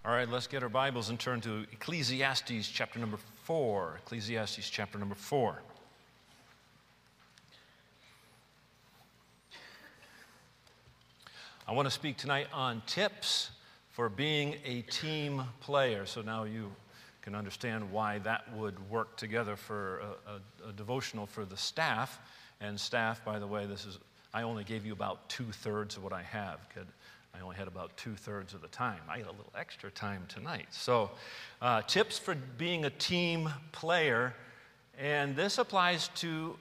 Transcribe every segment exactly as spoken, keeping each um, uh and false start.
All right, let's get our Bibles and turn to Ecclesiastes chapter number four. Ecclesiastes chapter number four. I want to speak tonight on tips for being a team player. So now you can understand why that would work together for a, a, a devotional for the staff. And staff, by the way, this is I only gave you about two-thirds of what I have. Could, I only had about two-thirds of the time. I had a little extra time tonight. So uh, tips for being a team player. And this applies to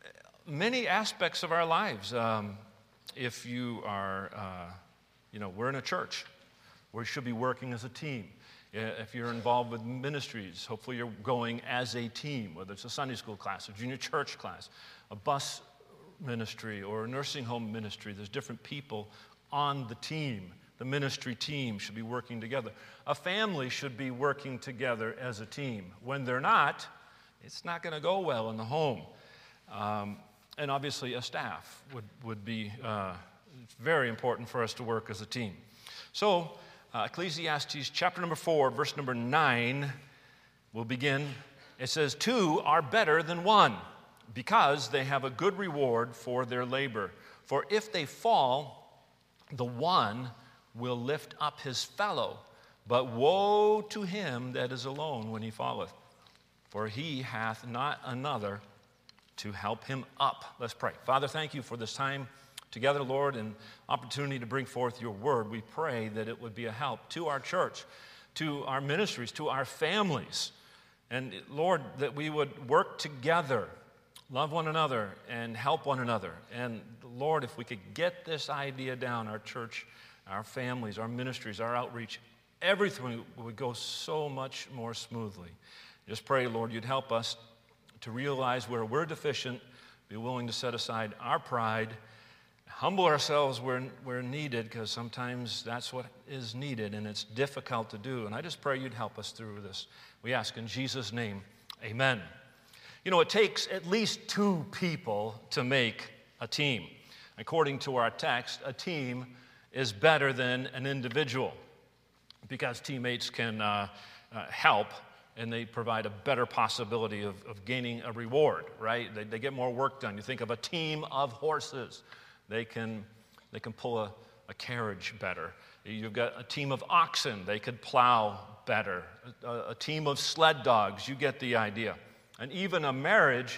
many aspects of our lives. Um, if you are, uh, you know, we're in a church. We should be working as a team. If you're involved with ministries, hopefully you're going as a team, whether it's a Sunday school class, a junior church class, a bus ministry, or a nursing home ministry. There's different people on the team. The ministry team should be working together. A family should be working together as a team. When they're not, it's not going to go well in the home. Um, and obviously a staff would, would be uh, very important for us to work as a team. So uh, Ecclesiastes chapter number four, verse number nine, will begin. It says, two are better than one, because they have a good reward for their labor. For if they fall, the one will lift up his fellow, but woe to him that is alone when he falleth, for he hath not another to help him up. Let's pray. Father, thank you for this time together, Lord, and opportunity to bring forth your word. We pray that it would be a help to our church, to our ministries, to our families, and Lord, that we would work together, love one another, and help one another. And Lord, if we could get this idea down, our church, our families, our ministries, our outreach, everything would go so much more smoothly. Just pray, Lord, you'd help us to realize where we're deficient, be willing to set aside our pride, humble ourselves where, where needed, because sometimes that's what is needed, and it's difficult to do. And I just pray you'd help us through this. We ask in Jesus' name, amen. You know, it takes at least two people to make a team. According to our text, a team is better than an individual because teammates can uh, uh, help, and they provide a better possibility of, of gaining a reward, right? They, they get more work done. You think of a team of horses. They can, they can pull a, a carriage better. You've got a team of oxen. They could plow better. A, a team of sled dogs. You get the idea. And even a marriage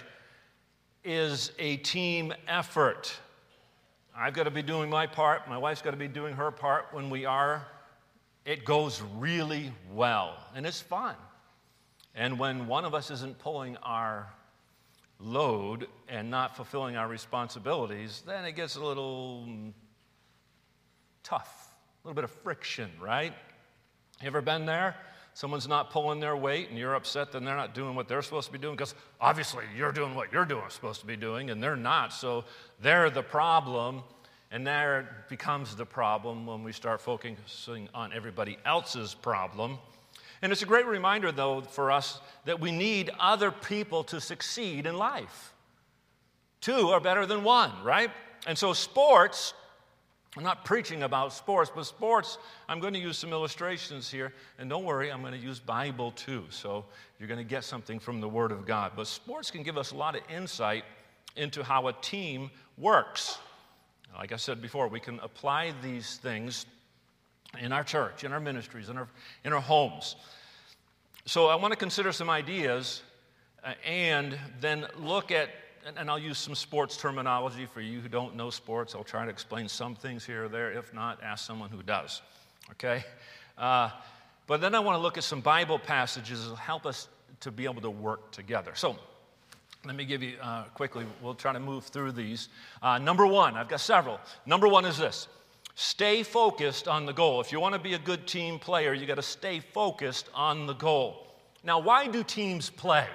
is a team effort. I've got to be doing my part. My wife's got to be doing her part. When we are, it goes really well. And it's fun. And when one of us isn't pulling our load and not fulfilling our responsibilities, then it gets a little tough. A little bit of friction, right? You ever been there? Someone's not pulling their weight, and you're upset that they're not doing what they're supposed to be doing, because obviously you're doing what you're doing supposed to be doing, and they're not. So they're the problem, and there it becomes the problem when we start focusing on everybody else's problem. And it's a great reminder, though, for us that we need other people to succeed in life. Two are better than one, right? And so sports, I'm not preaching about sports, but sports, I'm going to use some illustrations here. And don't worry, I'm going to use Bible too. So you're going to get something from the Word of God. But sports can give us a lot of insight into how a team works. Like I said before, we can apply these things in our church, in our ministries, in our, in our homes. So I want to consider some ideas uh, and then look at, and, and I'll use some sports terminology for you who don't know sports. I'll try to explain some things here or there. If not, ask someone who does, okay? Uh, but then I want to look at some Bible passages that will help us to be able to work together. So let me give you uh, quickly, we'll try to move through these. Uh, number one, I've got several. Number one is this. Stay focused on the goal. If you want to be a good team player, you got to stay focused on the goal. Now, why do teams play?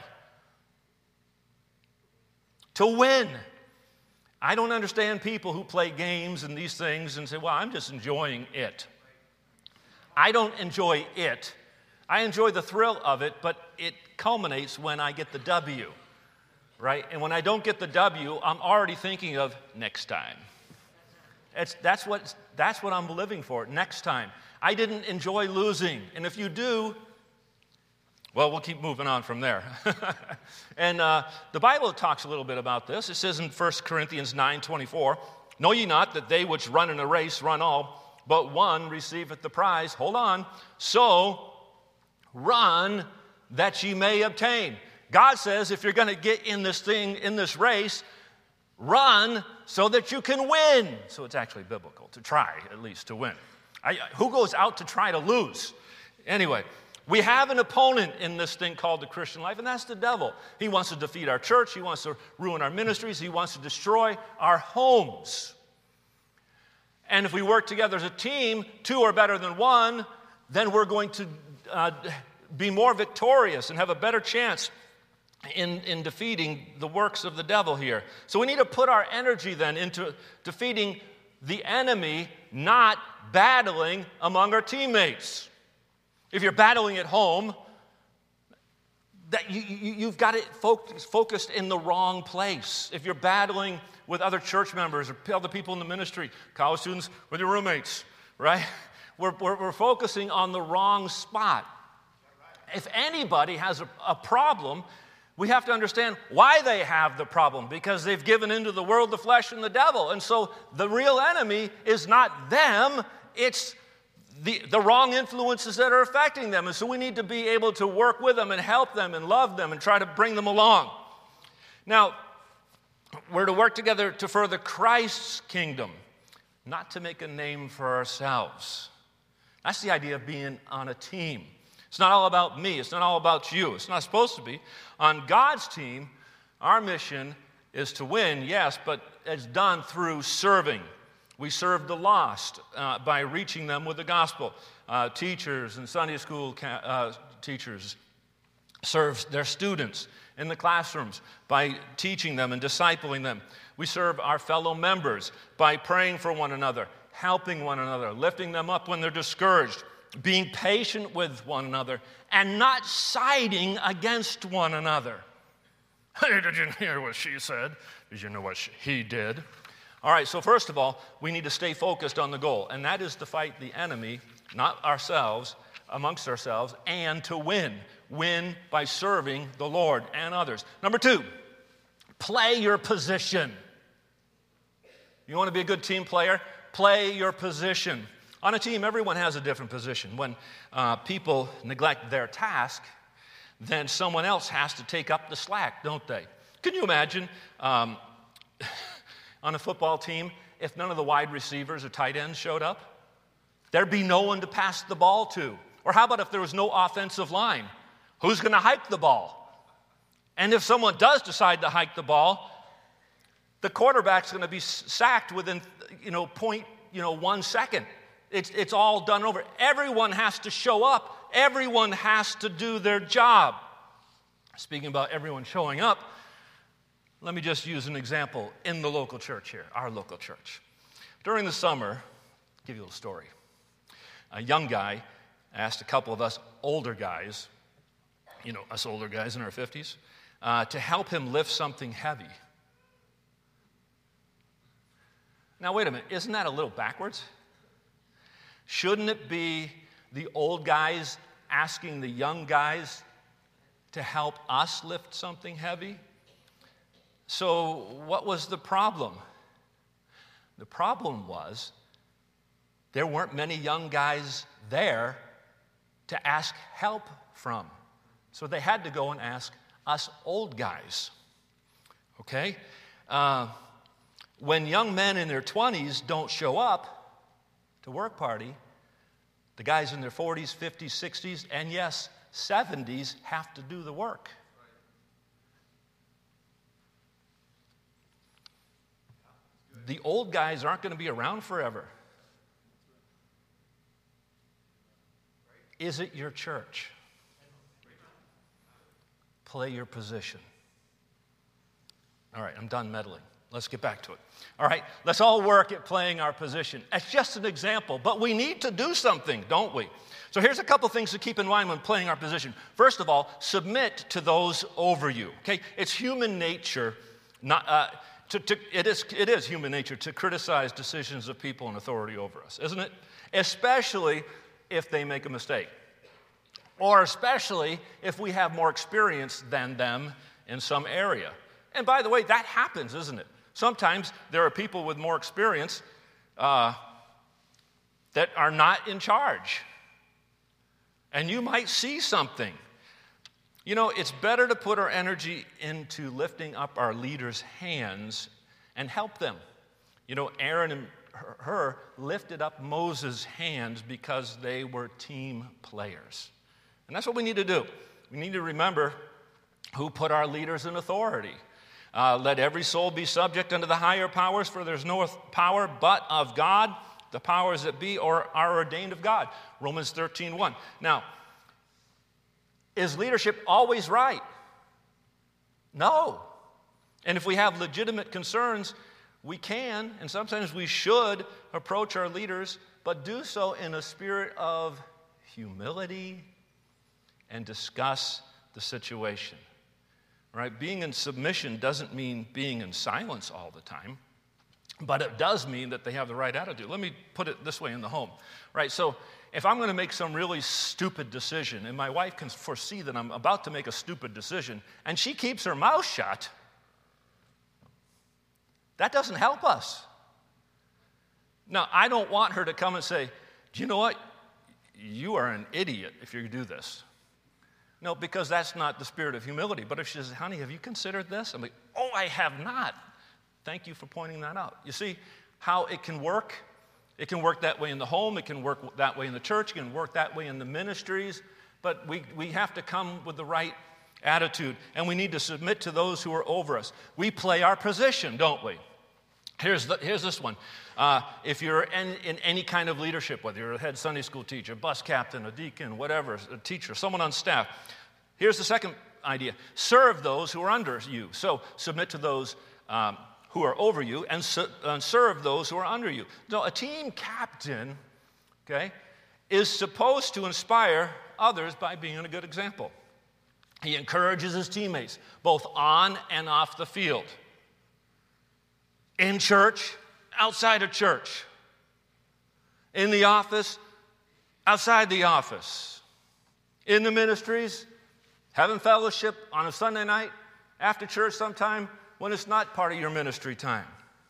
To win. I don't understand people who play games and these things and say, well, I'm just enjoying it. I don't enjoy it. I enjoy the thrill of it, but it culminates when I get the W, right? And when I don't get the W, I'm already thinking of next time. It's, that's, what, that's what I'm living for next time. I didn't enjoy losing. And if you do, well, we'll keep moving on from there. and uh, the Bible talks a little bit about this. It says in First Corinthians nine twenty-four, know ye not that they which run in a race run all, but one receiveth the prize. Hold on. So run that ye may obtain. God says if you're going to get in this thing, in this race, run so that you can win. So it's actually biblical to try, at least, to win. I, who goes out to try to lose? Anyway, we have an opponent in this thing called the Christian life, and that's the devil. He wants to defeat our church. He wants to ruin our ministries. He wants to destroy our homes. And if we work together as a team, two are better than one, then we're going to uh, be more victorious and have a better chance in, in defeating the works of the devil here. So we need to put our energy then into defeating the enemy, not battling among our teammates. If you're battling at home, that you, you, you've got it focused, focused in the wrong place. If you're battling with other church members or other people in the ministry, college students with your roommates, right? We're, we're, we're focusing on the wrong spot. If anybody has a, a problem, we have to understand why they have the problem, because they've given into the world, the flesh, and the devil. And so the real enemy is not them, it's the, the wrong influences that are affecting them. And so we need to be able to work with them and help them and love them and try to bring them along. Now, we're to work together to further Christ's kingdom, not to make a name for ourselves. That's the idea of being on a team. It's not all about me. It's not all about you. It's not supposed to be. On God's team, our mission is to win, yes, but it's done through serving. We serve the lost uh, by reaching them with the gospel. Uh, teachers and Sunday school ca- uh, teachers serve their students in the classrooms by teaching them and discipling them. We serve our fellow members by praying for one another, helping one another, lifting them up when they're discouraged, being patient with one another, and not siding against one another. Hey, did you hear what she said? Did you know what she, he did? All right, so first of all, we need to stay focused on the goal, and that is to fight the enemy, not ourselves, amongst ourselves, and to win. Win by serving the Lord and others. Number two, play your position. You want to be a good team player? Play your position. On a team, everyone has a different position. When uh, people neglect their task, then someone else has to take up the slack, don't they? Can you imagine um, on a football team if none of the wide receivers or tight ends showed up? There'd be no one to pass the ball to. Or how about if there was no offensive line? Who's going to hike the ball? And if someone does decide to hike the ball, the quarterback's going to be sacked within, you know, point, you know, one second. It's, it's all done over. Everyone has to show up. Everyone has to do their job. Speaking about everyone showing up, let me just use an example in the local church here, our local church. During the summer, I'll give you a little story. A young guy asked a couple of us older guys, you know, us older guys in our fifties, uh, to help him lift something heavy. Now, wait a minute. Isn't that a little backwards? Shouldn't it be the old guys asking the young guys to help us lift something heavy? So what was the problem? The problem was there weren't many young guys there to ask help from. So they had to go and ask us old guys. Okay? Uh, when young men in their twenties don't show up to work party, the guys in their forties, fifties, sixties, and yes, seventies have to do the work. The old guys aren't going to be around forever. Is it your church? Play your position. All right, I'm done meddling. Let's get back to it. All right, let's all work at playing our position. It's just an example, but we need to do something, don't we? So here's a couple things to keep in mind when playing our position. First of all, submit to those over you, okay? It's human nature not, uh, to, to, it, is, it is human nature to criticize decisions of people in authority over us, isn't it? Especially if they make a mistake. Or especially if we have more experience than them in some area. And by the way, that happens, isn't it? Sometimes there are people with more experience uh, that are not in charge. And you might see something. You know, it's better to put our energy into lifting up our leaders' hands and help them. You know, Aaron and her, her lifted up Moses' hands because they were team players. And that's what we need to do. We need to remember who put our leaders in authority. Uh, Let every soul be subject unto the higher powers, for there's no power but of God. The powers that be or are ordained of God. Romans thirteen one. Now, is leadership always right? No. And if we have legitimate concerns, we can, and sometimes we should, approach our leaders, but do so in a spirit of humility and discuss the situation. Right? Being in submission doesn't mean being in silence all the time, but it does mean that they have the right attitude. Let me put it this way in the home. Right? So if I'm going to make some really stupid decision, and my wife can foresee that I'm about to make a stupid decision, and she keeps her mouth shut, that doesn't help us. Now, I don't want her to come and say, do you know what? You are an idiot if you do this. No, because that's not the spirit of humility. But if she says, honey, have you considered this? I'm like, oh, I have not. Thank you for pointing that out. You see how it can work? It can work that way in the home. It can work that way in the church. It can work that way in the ministries. But we, we have to come with the right attitude. And we need to submit to those who are over us. We play our position, don't we? Here's, the, here's this one. Uh, if you're in, in any kind of leadership, whether you're a head Sunday school teacher, bus captain, a deacon, whatever, a teacher, someone on staff, here's the second idea. Serve those who are under you. So submit to those um, who are over you and, su- and serve those who are under you. No, a team captain, okay, is supposed to inspire others by being a good example. He encourages his teammates, both on and off the field. In church, outside of church. In the office, outside the office. In the ministries, having fellowship on a Sunday night, after church sometime, when it's not part of your ministry time.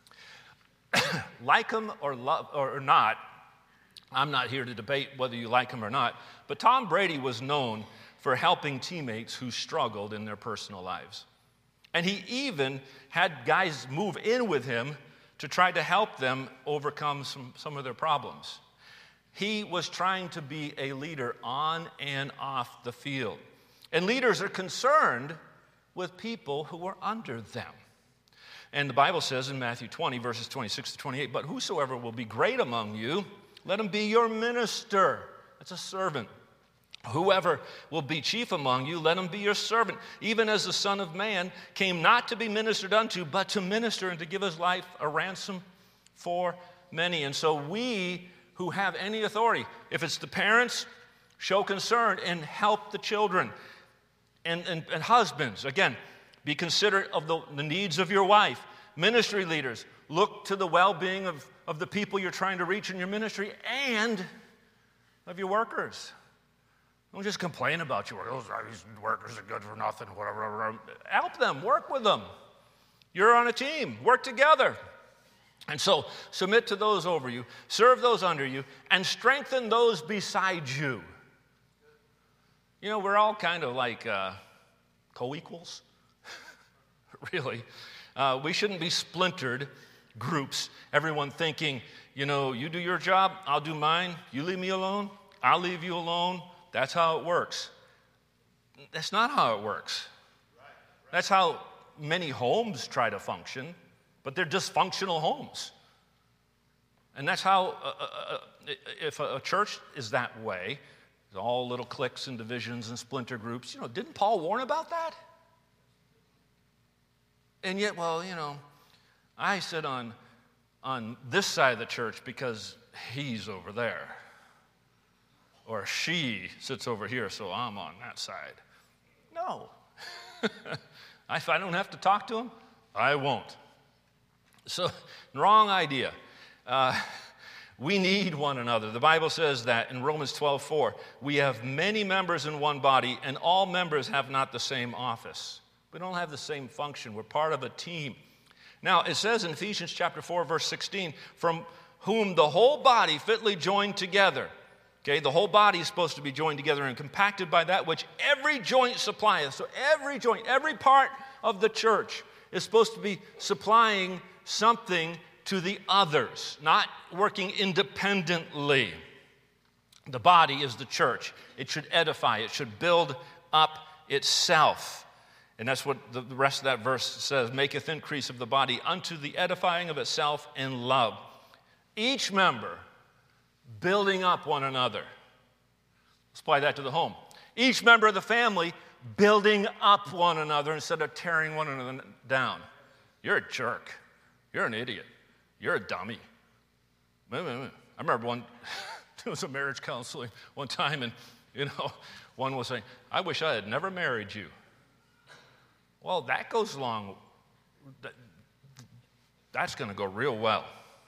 Like him or, love, or not, I'm not here to debate whether you like him or not, but Tom Brady was known for helping teammates who struggled in their personal lives. And he even had guys move in with him to try to help them overcome some, some of their problems. He was trying to be a leader on and off the field. And leaders are concerned with people who are under them. And the Bible says in Matthew twenty, verses twenty-six to twenty-eight, but whosoever will be great among you, let him be your minister. That's a servant. Whoever will be chief among you, let him be your servant, even as the Son of Man came not to be ministered unto, but to minister and to give his life a ransom for many. And so we who have any authority, if it's the parents, show concern and help the children. And, and, and husbands, again, be considerate of the, the needs of your wife. Ministry leaders, look to the well-being of, of the people you're trying to reach in your ministry and of your workers. Don't just complain about your workers. Oh, these workers are good for nothing, whatever. Help them. Work with them. You're on a team. Work together. And so submit to those over you, serve those under you, and strengthen those beside you. You know, we're all kind of like uh, co-equals, really. Uh, we shouldn't be splintered groups, everyone thinking, you know, you do your job, I'll do mine, you leave me alone, I'll leave you alone. That's how it works. That's not how it works. That's how many homes try to function, but they're dysfunctional homes. And that's how, uh, uh, if a church is that way, all little cliques and divisions and splinter groups, you know, didn't Paul warn about that? And yet, well, you know, I sit on, on this side of the church because he's over there. Or she sits over here, so I'm on that side. No. If I don't have to talk to him, I won't. So, wrong idea. Uh, we need one another. The Bible says that in Romans twelve four, we have many members in one body, and all members have not the same office. We don't have the same function. We're part of a team. Now, it says in Ephesians chapter four, verse sixteen, from whom the whole body fitly joined together. Okay, the whole body is supposed to be joined together and compacted by that which every joint supplieth. So every joint, every part of the church is supposed to be supplying something to the others, not working independently. The body is the church. It should edify. It should build up itself. And that's what the rest of that verse says, maketh increase of the body unto the edifying of itself in love. Each member building up one another. Let's apply that to the home. Each member of the family building up one another instead of tearing one another down. You're a jerk. You're an idiot. You're a dummy. I remember one, there was a marriage counseling one time, and, you know, one was saying, I wish I had never married you. Well, that goes along, that, that's going to go real well.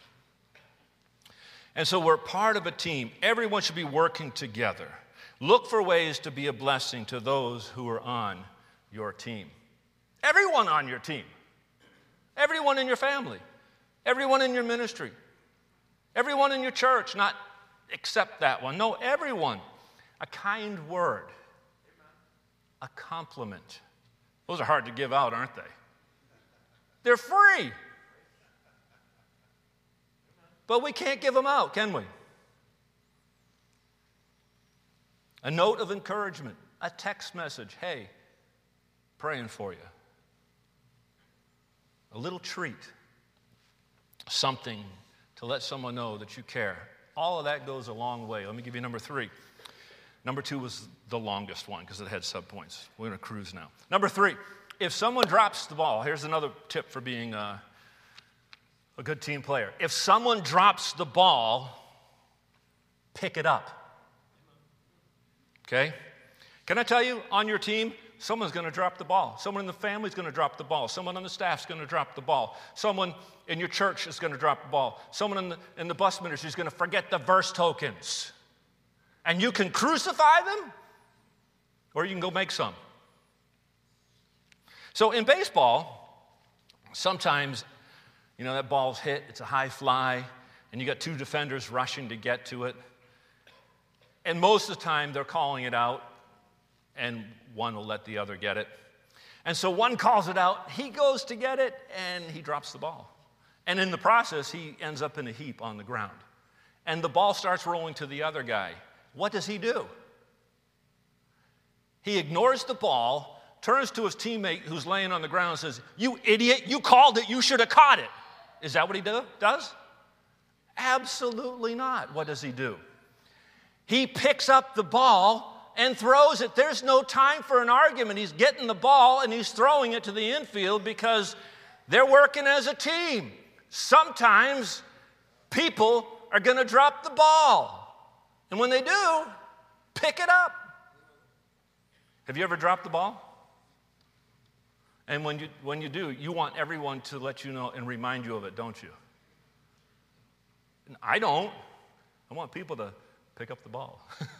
And so we're part of a team. Everyone should be working together. Look for ways to be a blessing to those who are on your team. Everyone on your team. Everyone in your family. Everyone in your ministry. Everyone in your church, not except that one. No, everyone. A kind word. A compliment. Those are hard to give out, aren't they? They're free. But we can't give them out, can we? A note of encouragement, a text message, hey, praying for you. A little treat, something to let someone know that you care. All of that goes a long way. Let me give you number three. Number two was the longest one because it had subpoints. We're going to cruise now. Number three, if someone drops the ball, here's another tip for being a, a good team player. If someone drops the ball, pick it up. Okay? Can I tell you, on your team, someone's going to drop the ball. Someone in the family is going to drop the ball. Someone on the staff is going to drop the ball. Someone in your church is going to drop the ball. Someone in the, in the bus ministry is going to forget the verse tokens. And you can crucify them, or you can go make some. So in baseball, sometimes, you know, that ball's hit, it's a high fly, and you got two defenders rushing to get to it. And most of the time, they're calling it out, and one will let the other get it. And so one calls it out, he goes to get it, and he drops the ball. And in the process, he ends up in a heap on the ground. And the ball starts rolling to the other guy. What does he do? He ignores the ball, turns to his teammate who's laying on the ground and says, you idiot, you called it, you should have caught it. Is that what he do, does? Absolutely not. What does he do? He picks up the ball and throws it. There's no time for an argument. He's getting the ball and he's throwing it to the infield because they're working as a team. Sometimes people are going to drop the ball. And when they do, pick it up. Have you ever dropped the ball? And when you, when you do, you want everyone to let you know and remind you of it, don't you? And I don't. I want people to pick up the ball.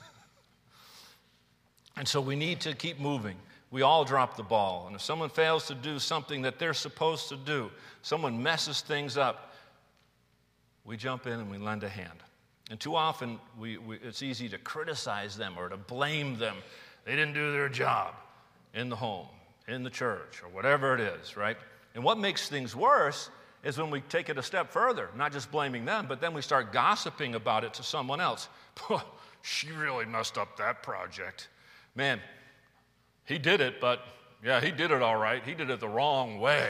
And so we need to keep moving. We all drop the ball. And if someone fails to do something that they're supposed to do, someone messes things up, we jump in and we lend a hand. And too often, we, we, it's easy to criticize them or to blame them. They didn't do their job in the home, in the church, or whatever it is, right? And what makes things worse is when we take it a step further, not just blaming them, but then we start gossiping about it to someone else. She really messed up that project. Man, he did it, but yeah, he did it all right. He did it the wrong way.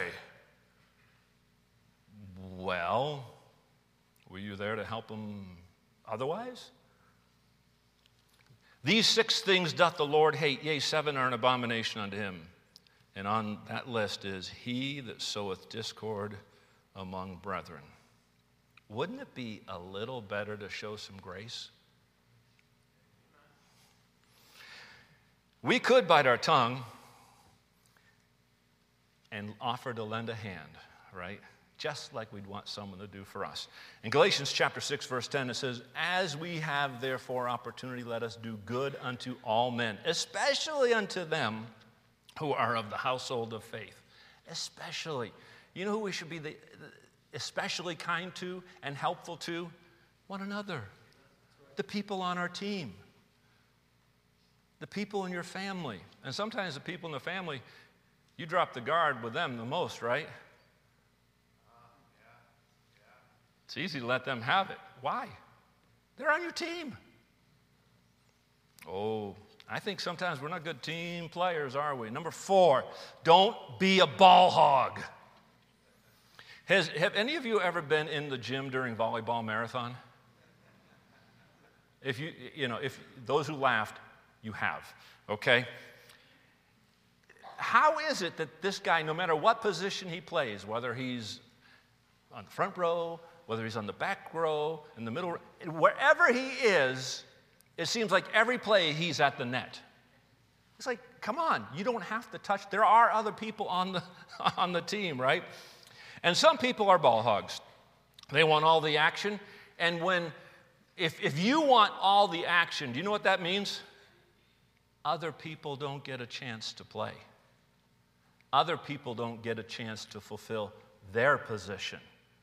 Well, were you there to help him otherwise? These six things doth the Lord hate, yea, seven are an abomination unto him. And on that list is he that soweth discord among brethren. Wouldn't it be a little better to show some grace? We could bite our tongue and offer to lend a hand, right? just like we'd want someone to do for us. In Galatians chapter six, verse ten, it says, "As we have therefore opportunity, let us do good unto all men, especially unto them who are of the household of faith." Especially. You know who we should be the, especially kind to and helpful to? One another. The people on our team. The people in your family. And sometimes the people in the family, you drop the guard with them the most, right? It's easy to let them have it. Why? They're on your team. Oh, I think sometimes we're not good team players, are we? Number four, don't be a ball hog. Has, have any of you ever been in the gym during volleyball marathon? If you, you know, if those who laughed, you have, okay? How is it that this guy, no matter what position he plays, whether he's on the front row, whether he's on the back row, in the middle, wherever he is, it seems like every play he's at the net. It's like, come on, you don't have to touch. There are other people on the, on the team, right? And some people are ball hogs. They want all the action. And when, if, if you want all the action, do you know what that means? Other people don't get a chance to play. Other people don't get a chance to fulfill their position.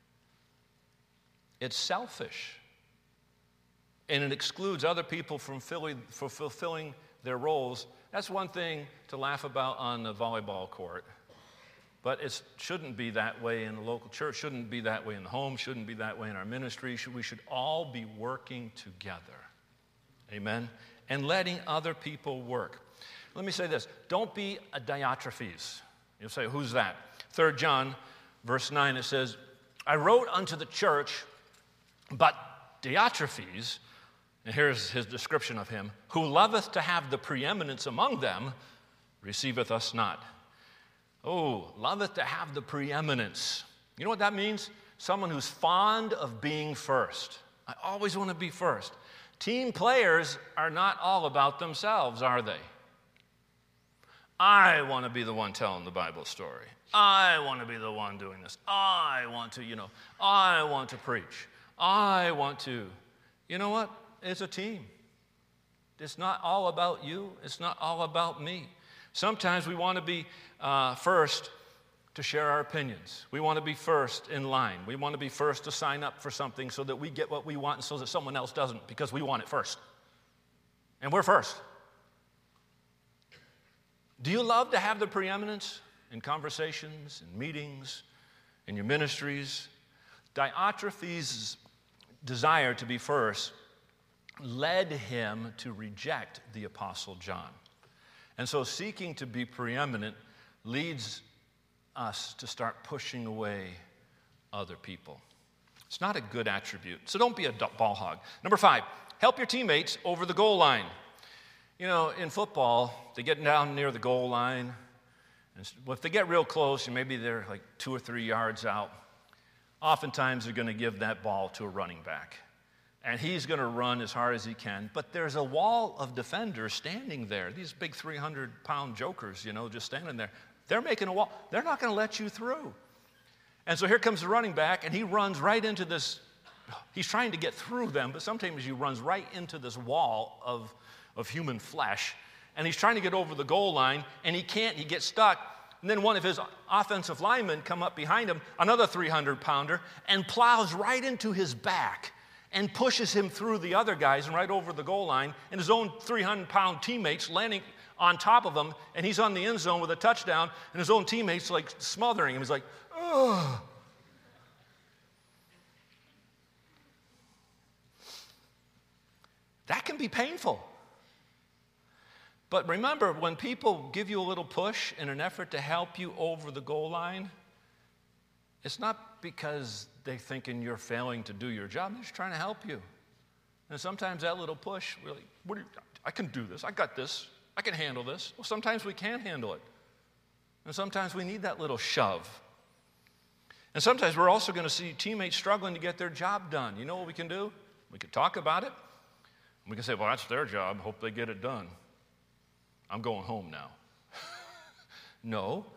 It's selfish. And it excludes other people from filling, for fulfilling their roles. That's one thing to laugh about on the volleyball court. But it shouldn't be that way in the local church, shouldn't be that way in the home, shouldn't be that way in our ministry. We should all be working together. Amen? And letting other people work. Let me say this. Don't be a Diotrephes. You'll say, who's that? Third John, verse nine, it says, "I wrote unto the church, but Diotrephes," and here's his description of him, "who loveth to have the preeminence among them, receiveth us not." Oh, loveth to have the preeminence. You know what that means? Someone who's fond of being first. I always want to be first. Team players are not all about themselves, are they? I want to be the one telling the Bible story. I want to be the one doing this. I want to, you know, I want to preach. I want to. You know what? It's a team. It's not all about you. It's not all about me. Sometimes we want to be uh, first to share our opinions. We want to be first in line. We want to be first to sign up for something so that we get what we want and so that someone else doesn't because we want it first. And we're first. Do you love to have the preeminence in conversations, in meetings, in your ministries? Diotrephes' desire to be first led him to reject the Apostle John. And so seeking to be preeminent leads us to start pushing away other people. It's not a good attribute. So don't be a ball hog. Number five, help your teammates over the goal line. You know, in football, they get down near the goal line. And if they get real close, and maybe they're like two or three yards out, oftentimes they're going to give that ball to a running back. And he's going to run as hard as he can. But there's a wall of defenders standing there. These big three hundred pound jokers, you know, just standing there. They're making a wall. They're not going to let you through. And so here comes the running back, and he runs right into this. He's trying to get through them, but sometimes he runs right into this wall of, of human flesh. And he's trying to get over the goal line, and he can't. He gets stuck. And then one of his offensive linemen come up behind him, another three hundred pounder, and plows right into his back and pushes him through the other guys and right over the goal line, and his own three hundred pound teammates landing on top of him, and he's on the end zone with a touchdown, and his own teammates like smothering him. He's like, ugh. That can be painful. But remember, when people give you a little push in an effort to help you over the goal line, it's not because they're thinking you're failing to do your job. They're just trying to help you. And sometimes that little push, really, what do you, I can do this. I got this. I can handle this. Well, sometimes we can't handle it. And sometimes we need that little shove. And sometimes we're also going to see teammates struggling to get their job done. You know what we can do? We can talk about it. We can say, well, that's their job. Hope they get it done. I'm going home now. No.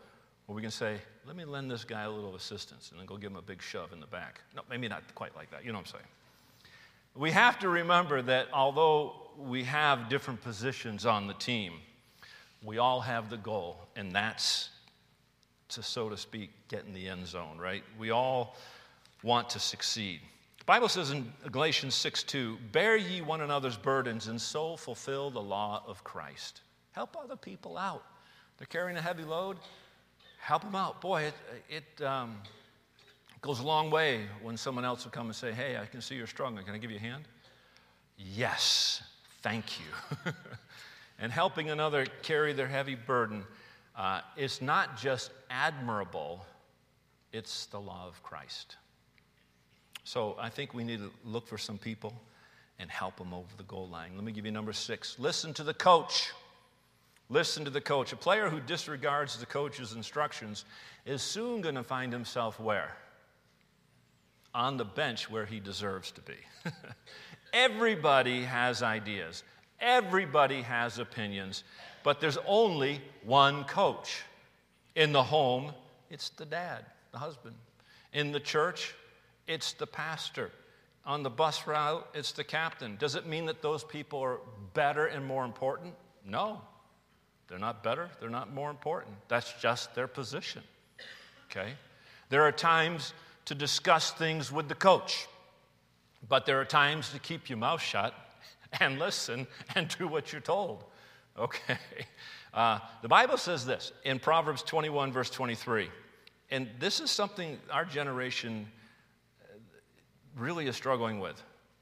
Or we can say, let me lend this guy a little assistance and then go give him a big shove in the back. No, maybe not quite like that. You know what I'm saying? We have to remember that although we have different positions on the team, we all have the goal, and that's to, so to speak, get in the end zone, right? We all want to succeed. The Bible says in Galatians six two, bear ye one another's burdens and so fulfill the law of Christ. Help other people out. They're carrying a heavy load. Help them out. Boy, it, it um, goes a long way when someone else will come and say, hey, I can see you're struggling. Can I give you a hand? Yes, thank you. And helping another carry their heavy burden uh, is not just admirable, it's the law of Christ. So I think we need to look for some people and help them over the goal line. Let me give you number six. Listen to the coach. Listen to the coach. A player who disregards the coach's instructions is soon going to find himself where? On the bench where he deserves to be. Everybody has ideas. Everybody has opinions. But there's only one coach. In the home, it's the dad, the husband. In the church, it's the pastor. On the bus route, it's the captain. Does it mean that those people are better and more important? No. They're not better. They're not more important. That's just their position. Okay? There are times to discuss things with the coach, but there are times to keep your mouth shut and listen and do what you're told. Okay? Uh, the Bible says this in Proverbs twenty-one, verse twenty-three, and this is something our generation really is struggling with.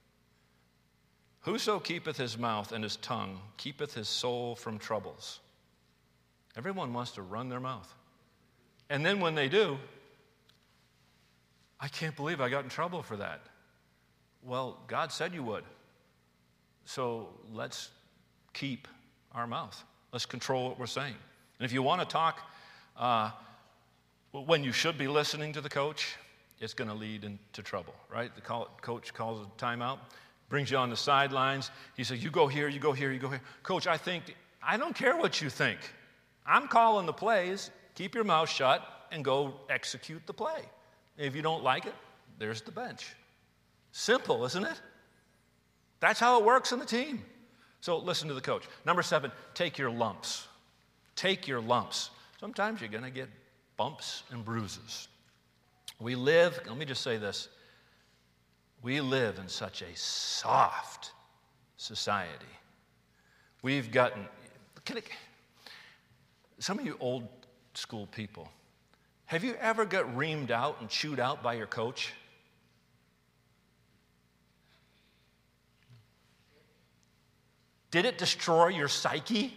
Whoso keepeth his mouth and his tongue keepeth his soul from troubles. Everyone wants to run their mouth. And then when they do, I can't believe I got in trouble for that. Well, God said you would. So let's keep our mouth. Let's control what we're saying. And if you want to talk uh, when you should be listening to the coach, it's going to lead into trouble, right? The call, coach calls a timeout, brings you on the sidelines. He says, you go here, you go here, you go here. Coach, I think, I don't care what you think. I'm calling the plays. Keep your mouth shut and go execute the play. If you don't like it, there's the bench. Simple, isn't it? That's how it works in the team. So listen to the coach. Number seven, take your lumps. Take your lumps. Sometimes you're going to get bumps and bruises. We live, let me just say this. We live in such a soft society. We've gotten, can it, some of you old school people, have you ever got reamed out and chewed out by your coach? Did it destroy your psyche?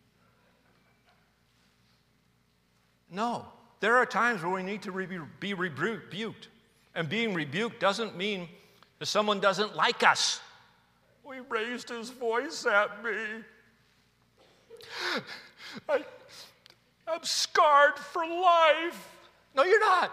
No. There are times where we need to re- be rebuked. And being rebuked doesn't mean that someone doesn't like us. He raised his voice at me. I, I'm scarred for life. No, you're not.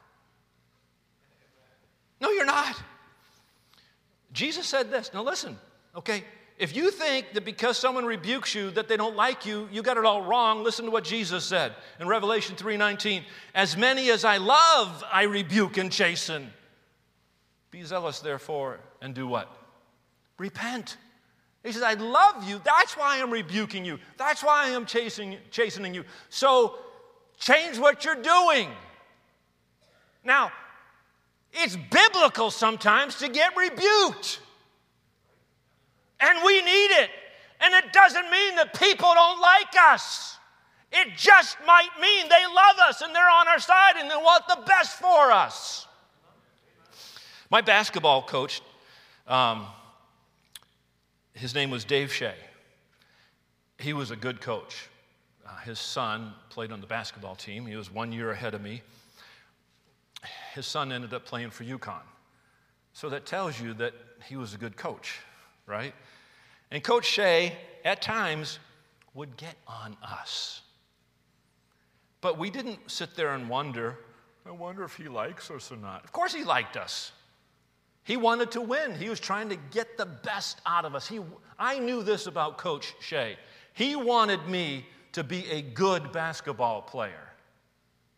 No, you're not. Jesus said this. Now listen, okay? If you think that because someone rebukes you that they don't like you, you got it all wrong, listen to what Jesus said in Revelation three nineteen. As many as I love, I rebuke and chasten. Be zealous, therefore, and do what? Repent. He says, I love you. That's why I'm rebuking you. That's why I am chasing, chastening you. So change what you're doing. Now, it's biblical sometimes to get rebuked. And we need it. And it doesn't mean that people don't like us. It just might mean they love us and they're on our side and they want the best for us. My basketball coach, um, his name was Dave Shea. He was a good coach. Uh, his son played on the basketball team. He was one year ahead of me. His son ended up playing for UConn. So that tells you that he was a good coach, right? And Coach Shea, at times, would get on us. But we didn't sit there and wonder, I wonder if he likes us or not. Of course he liked us. He wanted to win. He was trying to get the best out of us. He, I knew this about Coach Shea. He wanted me to be a good basketball player.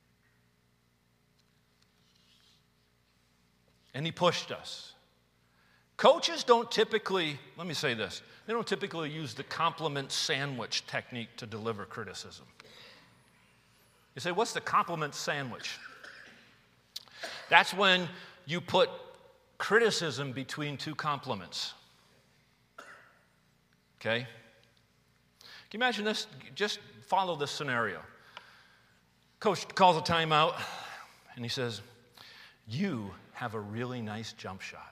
and he pushed us. Coaches don't typically, let me say this, they don't typically use the compliment sandwich technique to deliver criticism. You say, what's the compliment sandwich? That's when you put criticism between two compliments. Okay? Can you imagine this? Just follow this scenario. Coach calls a timeout, and he says, you have a really nice jump shot.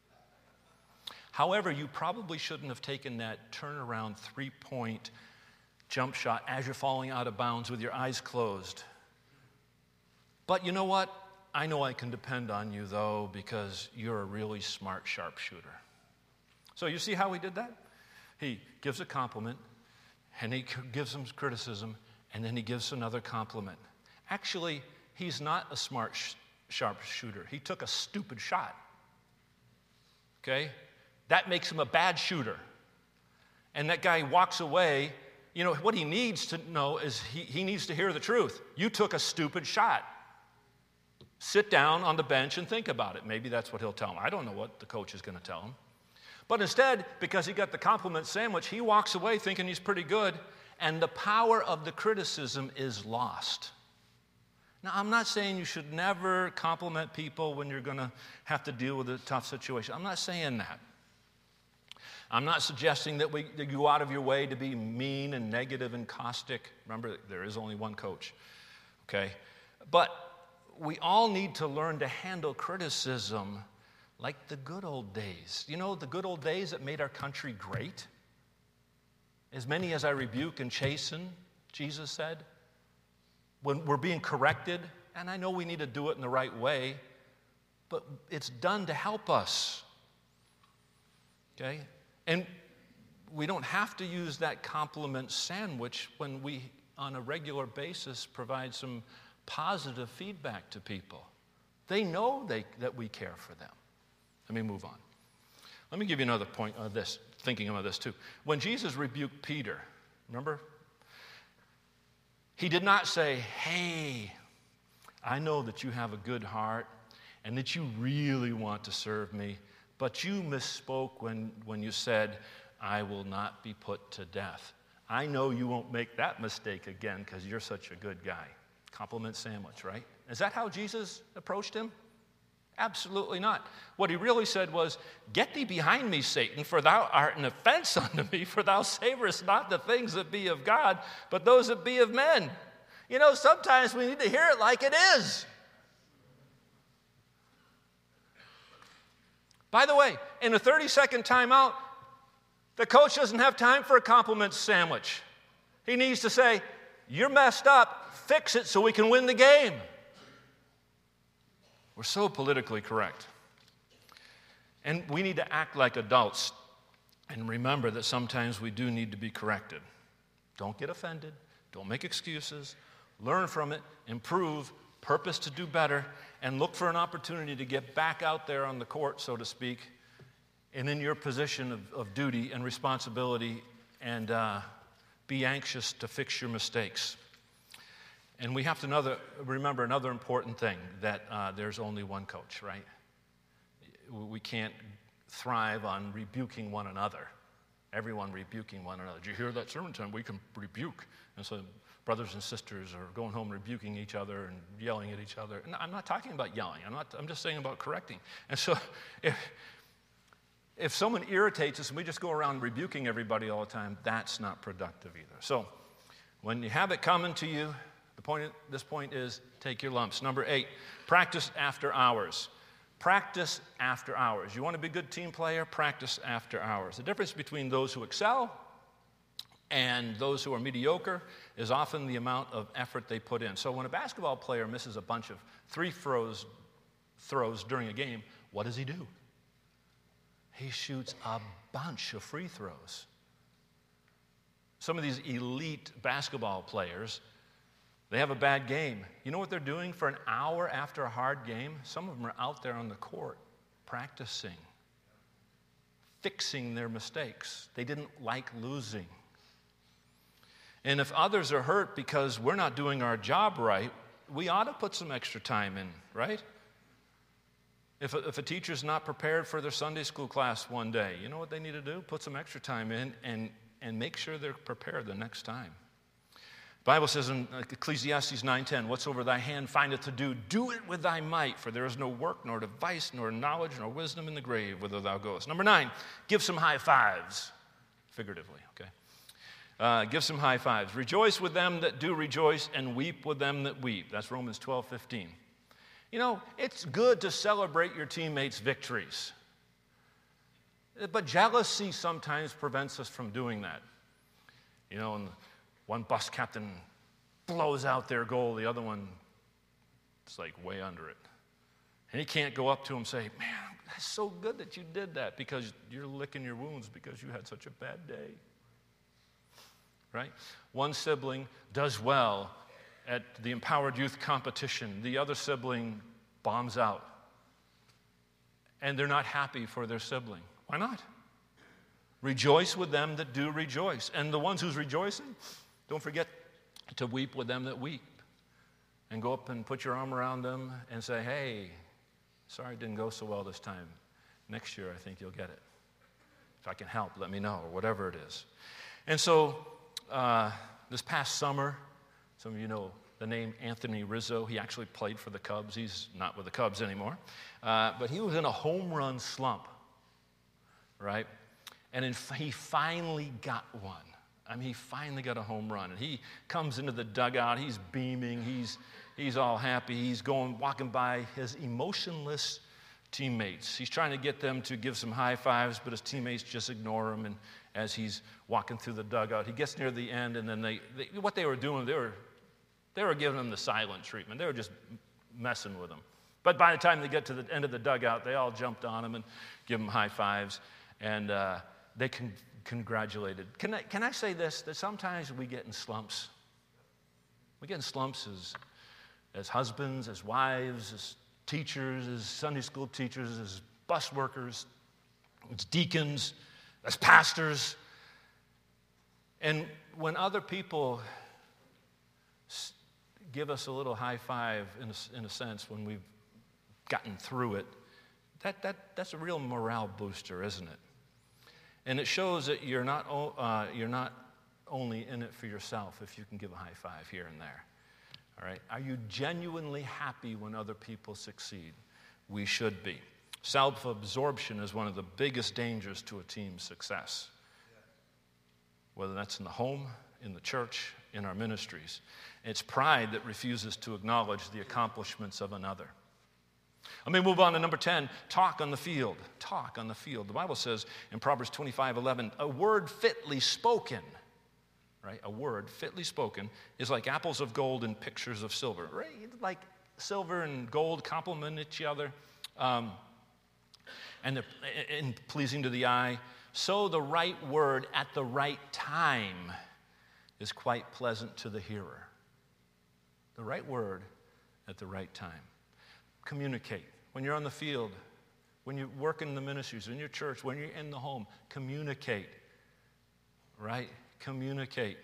However, you probably shouldn't have taken that turnaround three-point jump shot as you're falling out of bounds with your eyes closed. But you know what? I know I can depend on you, though, because you're a really smart sharpshooter. So you see how he did that? He gives a compliment, and he gives some criticism, and then he gives another compliment. Actually, he's not a smart sh- sharpshooter. He took a stupid shot. Okay? That makes him a bad shooter. And that guy walks away. You know, what he needs to know is he, he needs to hear the truth. You took a stupid shot. Sit down on the bench and think about it. Maybe that's what he'll tell him. I don't know what the coach is going to tell him. But instead, because he got the compliment sandwich, he walks away thinking he's pretty good, and the power of the criticism is lost. Now, I'm not saying you should never compliment people when you're going to have to deal with a tough situation. I'm not saying that. I'm not suggesting that we that you go out of your way to be mean and negative and caustic. Remember, there is only one coach, okay? But we all need to learn to handle criticism like the good old days. You know, the good old days that made our country great? As many as I rebuke and chasten, Jesus said. When we're being corrected, and I know we need to do it in the right way, but it's done to help us. Okay? And we don't have to use that compliment sandwich when we, on a regular basis, provide some positive feedback to people. They know they, that we care for them. Let me move on. Let me give you another point of this, thinking about this too. When Jesus rebuked Peter, remember? He did not say, hey, I know that you have a good heart and that you really want to serve me, but you misspoke when, when you said, I will not be put to death. I know you won't make that mistake again because you're such a good guy. Compliment sandwich, right? Is that how Jesus approached him? Absolutely not. What he really said was, get thee behind me, Satan, for thou art an offense unto me, for thou savorest not the things that be of God, but those that be of men. You know, sometimes we need to hear it like it is. By the way, in a thirty-second timeout, the coach doesn't have time for a compliment sandwich. He needs to say, you're messed up, fix it so we can win the game. We're so politically correct. And we need to act like adults and remember that sometimes we do need to be corrected. Don't get offended. Don't make excuses. Learn from it, improve, purpose to do better, and look for an opportunity to get back out there on the court, so to speak, and in your position of, of duty and responsibility, and uh, be anxious to fix your mistakes. And we have to another, remember another important thing, that uh, there's only one coach, right? We can't thrive on rebuking one another. Everyone rebuking one another. Did you hear that sermon time? We can rebuke. And so brothers and sisters are going home rebuking each other and yelling at each other. And I'm not talking about yelling. I'm not. I'm just saying about correcting. And so if, if someone irritates us and we just go around rebuking everybody all the time, that's not productive either. So when you have it coming to you, the point at this point is take your lumps. Number eight, practice after hours. Practice after hours. You want to be a good team player? Practice after hours. The difference between those who excel and those who are mediocre is often the amount of effort they put in. So when a basketball player misses a bunch of three throws, throws during a game, what does he do? He shoots a bunch of free throws. Some of these elite basketball players, they have a bad game. You know what they're doing for an hour after a hard game? Some of them are out there on the court practicing, fixing their mistakes. They didn't like losing. And if others are hurt because we're not doing our job right, we ought to put some extra time in, right? If a, if a teacher's not prepared for their Sunday school class one day, you know what they need to do? Put some extra time in and, and make sure they're prepared the next time. The Bible says in Ecclesiastes nine ten, whatsoever thy hand findeth to do, do it with thy might, for there is no work, nor device, nor knowledge, nor wisdom in the grave, whither thou goest. Number nine, give some high fives, figuratively, okay? Uh, give some high fives. Rejoice with them that do rejoice, and weep with them that weep. That's Romans twelve fifteen. You know, it's good to celebrate your teammates' victories. But jealousy sometimes prevents us from doing that. You know, and one bus captain blows out their goal, the other one is like way under it. And he can't go up to him and say, man, that's so good that you did that, because you're licking your wounds because you had such a bad day. Right? One sibling does well at the Empowered Youth competition. The other sibling bombs out. And they're not happy for their sibling. Why not? Rejoice with them that do rejoice. And the ones who's rejoicing, don't forget to weep with them that weep. And go up and put your arm around them and say, hey, sorry it didn't go so well this time. Next year I think you'll get it. If I can help, let me know, or whatever it is. And so uh, this past summer, some of you know the name Anthony Rizzo. He actually played for the Cubs. He's not with the Cubs anymore. Uh, but he was in a home run slump, right? And in, he finally got one. I mean, he finally got a home run. And he comes into the dugout. He's beaming. He's, he's all happy. He's going, walking by his emotionless teammates. He's trying to get them to give some high fives, but his teammates just ignore him. And as he's walking through the dugout, he gets near the end, and then they, they what they were doing, they were, they were giving him the silent treatment. They were just messing with him. But by the time they get to the end of the dugout, they all jumped on him and give him high fives, and uh, they con- congratulated. Can I, can I say this, that sometimes we get in slumps. We get in slumps as, as husbands, as wives, as teachers, as Sunday school teachers, as bus workers, as deacons, as pastors. And when other people give us a little high five, in a, in a sense, when we've gotten through it, that, that, that's a real morale booster, isn't it? And it shows that you're not, uh, you're not only in it for yourself if you can give a high five here and there. All right? Are you genuinely happy when other people succeed? We should be. Self-absorption is one of the biggest dangers to a team's success, whether that's in the home, in the church, in our ministries. It's pride that refuses to acknowledge the accomplishments of another. Let me move on to number ten, talk on the field. Talk on the field. The Bible says in Proverbs twenty-five eleven, a word fitly spoken, right? A word fitly spoken is like apples of gold and pictures of silver, right? Like silver and gold complement each other. Um, and, the, and pleasing to the eye. So the right word at the right time is quite pleasant to the hearer. The right word at the right time. Communicate. When you're on the field, when you work in the ministries, in your church, when you're in the home, communicate. Right? Communicate.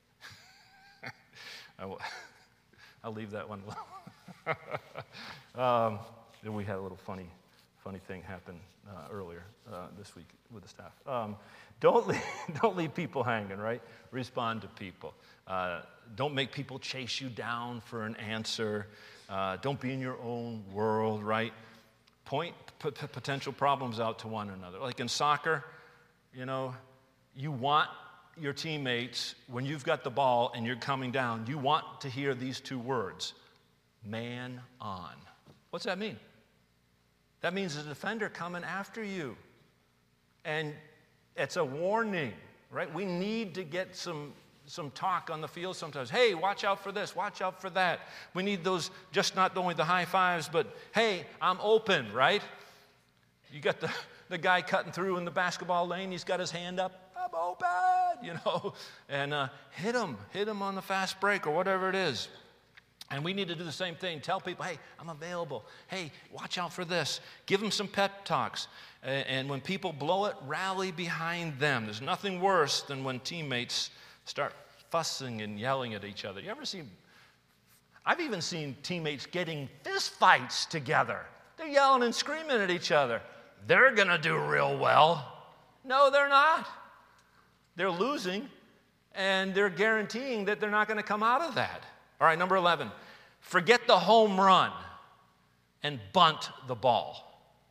I will, I'll leave that one alone. um, we had a little funny Funny thing happened uh, earlier uh, this week with the staff. Um, don't, leave, don't leave people hanging, right? Respond to people. Uh, don't make people chase you down for an answer. Uh, don't be in your own world, right? Point p- p- potential problems out to one another. Like in soccer, you know, you want your teammates, when you've got the ball and you're coming down, you want to hear these two words, man on. What's that mean? That means a defender coming after you. And it's a warning, right? We need to get some, some talk on the field sometimes. Hey, watch out for this, watch out for that. We need those, just not only the high fives, but hey, I'm open, right? You got the, the guy cutting through in the basketball lane, he's got his hand up, I'm open, you know, and uh, hit him, hit him on the fast break or whatever it is. And we need to do the same thing. Tell people, hey, I'm available. Hey, watch out for this. Give them some pep talks. And when people blow it, rally behind them. There's nothing worse than when teammates start fussing and yelling at each other. You ever seen, I've even seen teammates getting fist fights together. They're yelling and screaming at each other. They're going to do real well. No, they're not. They're losing, and they're guaranteeing that they're not going to come out of that. All right, number eleven. Forget the home run and bunt the ball.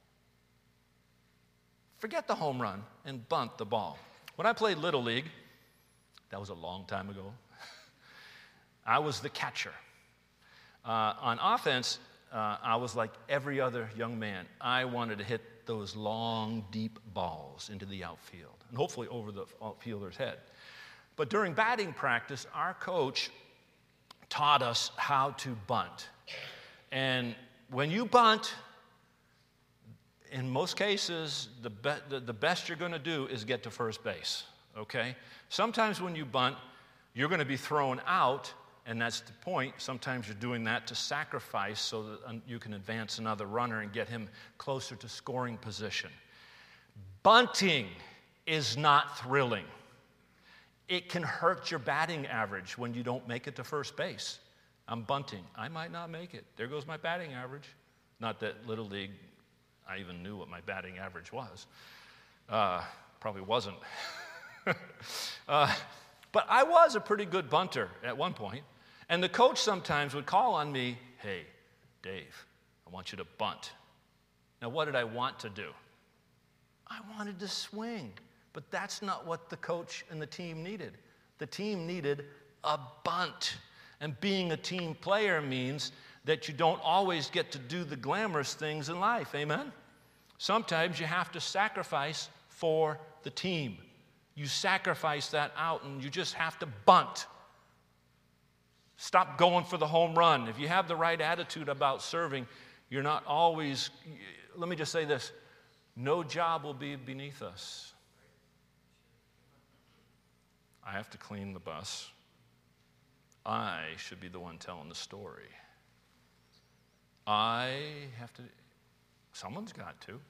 Forget the home run and bunt the ball. When I played Little League, that was a long time ago, I was the catcher. Uh, on offense, uh, I was like every other young man. I wanted to hit those long, deep balls into the outfield and hopefully over the outfielder's head. But during batting practice, our coach taught us how to bunt. And when you bunt, in most cases, the, be- the, the best you're going to do is get to first base, okay? Sometimes when you bunt, you're going to be thrown out, and that's the point. Sometimes you're doing that to sacrifice so that you can advance another runner and get him closer to scoring position. Bunting is not thrilling. It can hurt your batting average when you don't make it to first base. I'm bunting. I might not make it. There goes my batting average. Not that Little League, I even knew what my batting average was. Uh, probably wasn't. uh, but I was a pretty good bunter at one point. And the coach sometimes would call on me, hey, Dave, I want you to bunt. Now, what did I want to do? I wanted to swing. But that's not what the coach and the team needed. The team needed a bunt. And being a team player means that you don't always get to do the glamorous things in life. Amen? Sometimes you have to sacrifice for the team. You sacrifice that out and you just have to bunt. Stop going for the home run. If you have the right attitude about serving, you're not always, let me just say this, no job will be beneath us. I have to clean the bus. I should be the one telling the story. I have to, someone's got to.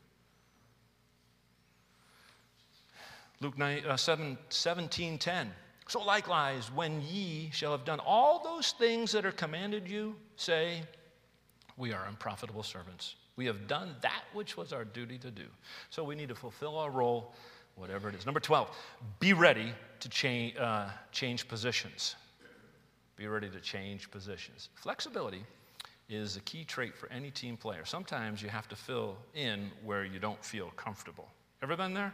Luke nine, uh, seven, seventeen ten. So likewise, when ye shall have done all those things that are commanded you, say, we are unprofitable servants. We have done that which was our duty to do. So we need to fulfill our role, whatever it is. Number twelve, be ready to change, uh, change positions. Be ready to change positions. Flexibility is a key trait for any team player. Sometimes you have to fill in where you don't feel comfortable. Ever been there?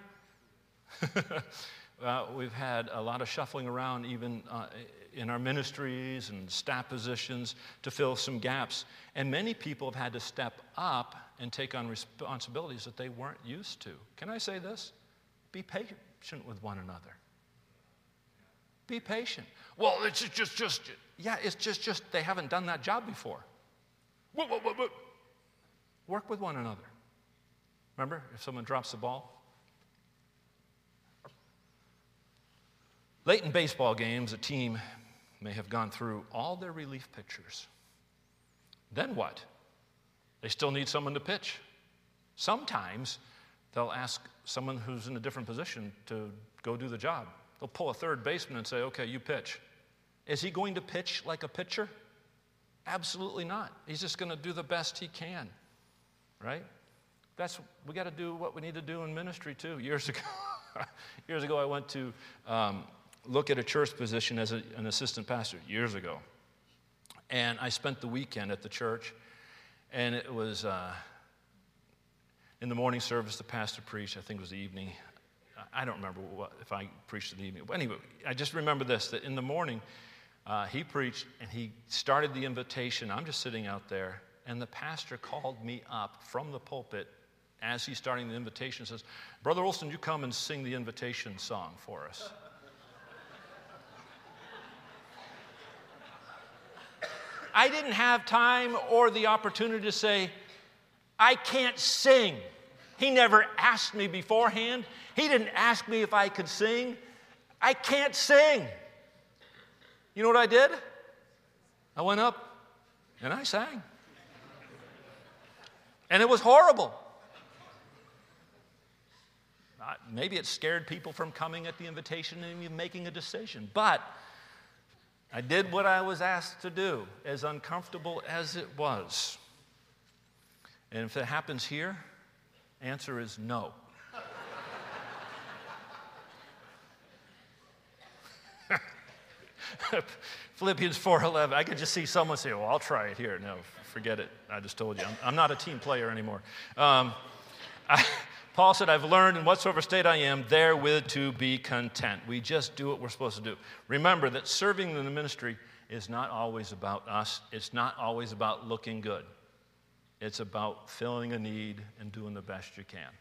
uh, we've had a lot of shuffling around even uh, in our ministries and staff positions to fill some gaps. And many people have had to step up and take on responsibilities that they weren't used to. Can I say this? Be patient with one another. Be patient. Well, it's just, just, just yeah, it's just, just they haven't done that job before. Whoa, whoa, whoa, whoa. Work with one another. Remember, if someone drops the ball? Late in baseball games, a team may have gone through all their relief pitchers. Then what? They still need someone to pitch. Sometimes they'll ask someone who's in a different position to go do the job. They'll pull a third baseman and say, okay, you pitch. Is he going to pitch like a pitcher? Absolutely not. He's just going to do the best he can, right? That's, we got to do what we need to do in ministry too. Years ago, years ago I went to um, look at a church position as a, an assistant pastor, years ago. And I spent the weekend at the church, and it was uh, in the morning service, the pastor preached, I think it was the evening. I don't remember what, if I preached in the evening. But anyway, I just remember this, that in the morning, uh, he preached, and he started the invitation. I'm just sitting out there, and the pastor called me up from the pulpit as he's starting the invitation and says, Brother Olson, you come and sing the invitation song for us. I didn't have time or the opportunity to say, I can't sing. He never asked me beforehand. He didn't ask me if I could sing. I can't sing. You know what I did? I went up and I sang. And it was horrible. Uh, maybe it scared people from coming at the invitation and even making a decision. But I did what I was asked to do, as uncomfortable as it was. And if it happens here, answer is no. Philippians four eleven. I could just see someone say, well, I'll try it here. No, forget it. I just told you. I'm, I'm not a team player anymore. Um, I, Paul said, I've learned in whatsoever state I am, therewith to be content. We just do what we're supposed to do. Remember that serving in the ministry is not always about us. It's not always about looking good. It's about filling a need and doing the best you can.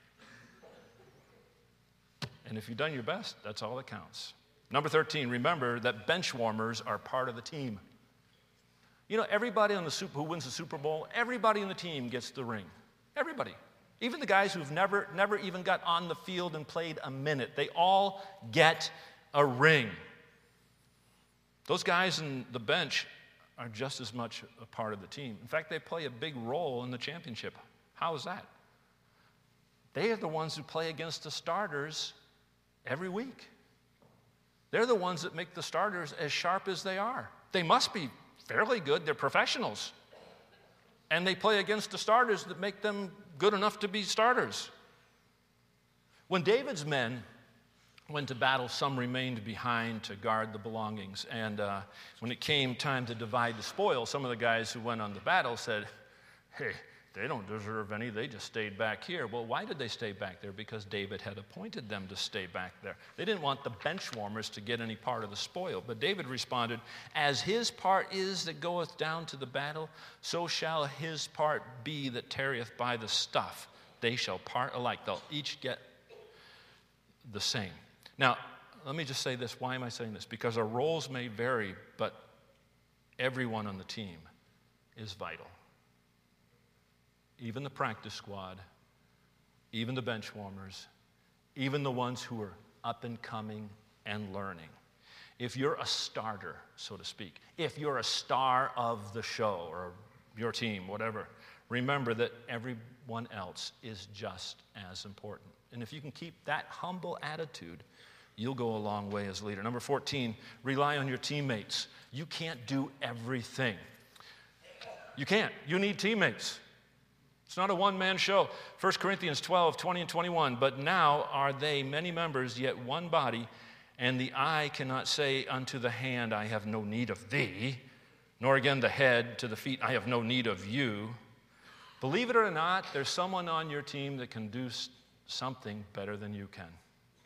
And if you've done your best, that's all that counts. Number thirteen, remember that bench warmers are part of the team. You know, everybody on the Super, who wins the Super Bowl, everybody in the team gets the ring. Everybody. Even the guys who've never, never even got on the field and played a minute, they all get a ring. Those guys in the bench are just as much a part of the team. In fact, they play a big role in the championship. How is that? They are the ones who play against the starters every week. They're the ones that make the starters as sharp as they are. They must be fairly good. They're professionals. And they play against the starters that make them good enough to be starters. When David's men went to battle, some remained behind to guard the belongings. And uh, when it came time to divide the spoil, some of the guys who went on the battle said, hey, they don't deserve any. They just stayed back here. Well, why did they stay back there? Because David had appointed them to stay back there. They didn't want the bench warmers to get any part of the spoil. But David responded, as his part is that goeth down to the battle, so shall his part be that tarrieth by the stuff. They shall part alike. They'll each get the same. Now, let me just say this. Why am I saying this? Because our roles may vary, but everyone on the team is vital. Even the practice squad, even the bench warmers, even the ones who are up and coming and learning. If you're a starter, so to speak, if you're a star of the show or your team, whatever, remember that everyone else is just as important. And if you can keep that humble attitude, you'll go a long way as a leader. Number fourteen, rely on your teammates. You can't do everything. You can't. You need teammates. It's not a one-man show. First Corinthians twelve, twenty and twenty-one, but now are they many members, yet one body, and the eye cannot say unto the hand, I have no need of thee, nor again the head to the feet, I have no need of you. Believe it or not, there's someone on your team that can do something better than you can.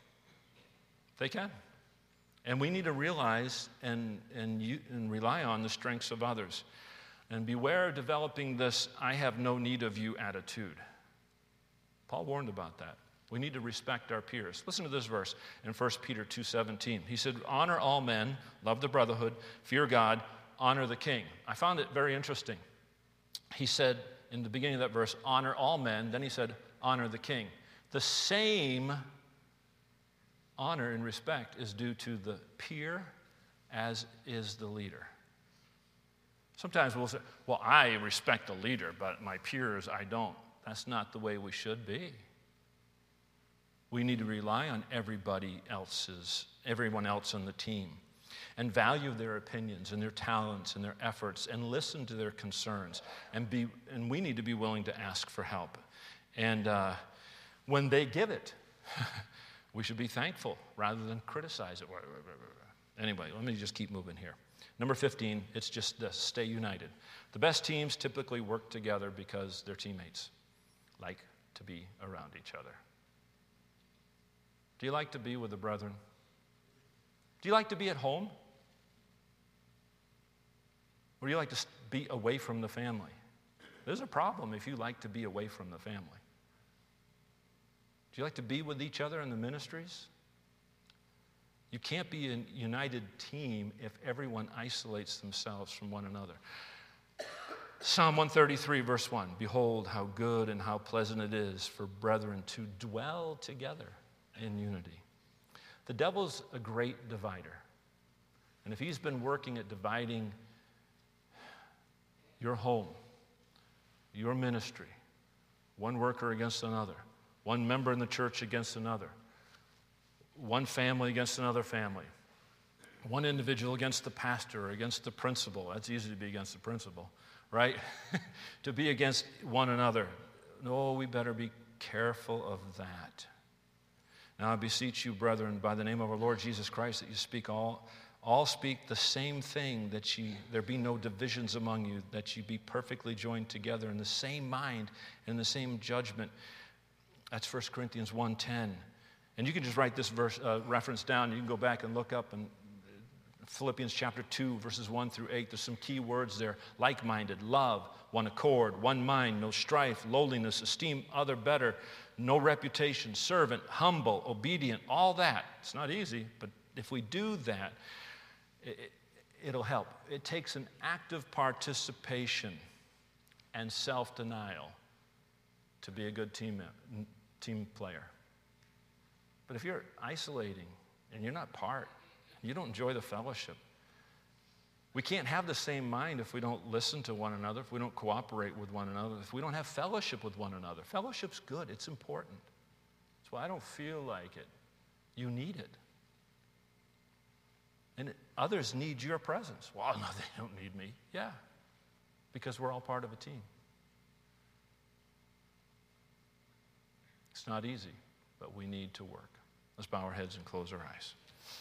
They can. And we need to realize and, and, you, and rely on the strengths of others. And beware of developing this I have no need of you attitude. Paul warned about that. We need to respect our peers. Listen to this verse in First Peter two seventeen. He said, honor all men, love the brotherhood, fear God, honor the king. I found it very interesting. He said in the beginning of that verse, honor all men. Then he said, honor the king. The same honor and respect is due to the peer as is the leader. Sometimes we'll say, well, I respect the leader, but my peers, I don't. That's not the way we should be. We need to rely on everybody else's, everyone else on the team and value their opinions and their talents and their efforts and listen to their concerns. And, be, and we need to be willing to ask for help. And uh, when they give it, we should be thankful rather than criticize it. Anyway, let me just keep moving here. Number fifteen, it's just this, stay united. The best teams typically work together because their teammates like to be around each other. Do you like to be with the brethren? Do you like to be at home? Or do you like to be away from the family? There's a problem if you like to be away from the family. Do you like to be with each other in the ministries? You can't be a united team if everyone isolates themselves from one another. Psalm one thirty-three, verse one, behold how good and how pleasant it is for brethren to dwell together in unity. The devil's a great divider. And if he's been working at dividing your home, your ministry, one worker against another, one member in the church against another, one family against another family, one individual against the pastor or against the principal. That's easy to be against the principal, right? To be against one another. No, we better be careful of that. Now I beseech you, brethren, by the name of our Lord Jesus Christ, that you speak all, all speak the same thing, that ye, there be no divisions among you, that you be perfectly joined together in the same mind and the same judgment. That's First Corinthians one ten. And you can just write this verse uh, reference down. You can go back and look up in Philippians chapter two, verses one through eight. There's some key words there. Like-minded, love, one accord, one mind, no strife, lowliness, esteem other better, no reputation, servant, humble, obedient, all that. It's not easy, but if we do that, it, it'll help. It takes an active participation and self-denial to be a good team, team player. But if you're isolating and you're not part, you don't enjoy the fellowship. We can't have the same mind if we don't listen to one another, if we don't cooperate with one another, if we don't have fellowship with one another. Fellowship's good. It's important. That's why I don't feel like it. You need it. And it, others need your presence. Well, no, they don't need me. Yeah, because we're all part of a team. It's not easy, but we need to work. Let's bow our heads and close our eyes.